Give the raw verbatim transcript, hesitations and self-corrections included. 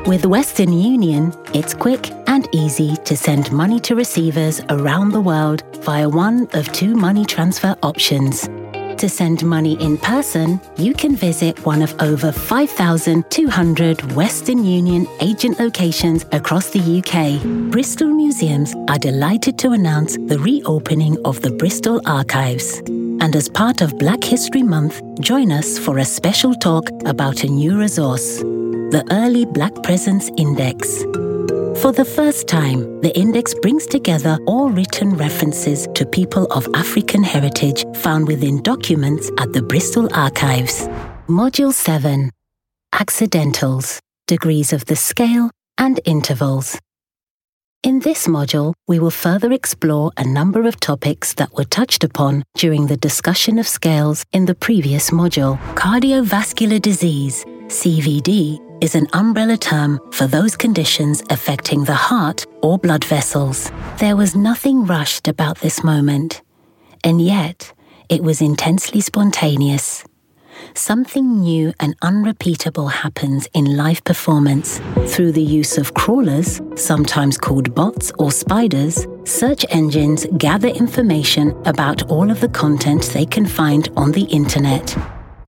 With Western Union, it's quick and easy to send money to receivers around the world via one of two money transfer options. To send money in person, you can visit one of over five thousand two hundred Western Union agent locations across the U K. Bristol Museums are delighted to announce the reopening of the Bristol Archives. And as part of Black History Month, join us for a special talk about a new resource, the Early Black Presence Index. For the first time, the index brings together all written references to people of African heritage found within documents at the Bristol Archives. Module seven. Accidentals, Degrees of the Scale and Intervals. In this module, we will further explore a number of topics that were touched upon during the discussion of scales in the previous module. Cardiovascular disease, C V D, is an umbrella term for those conditions affecting the heart or blood vessels. There was nothing rushed about this moment, and yet it was intensely spontaneous. Something new and unrepeatable happens in live performance. Through the use of crawlers, sometimes called bots or spiders, search engines gather information about all of the content they can find on the internet.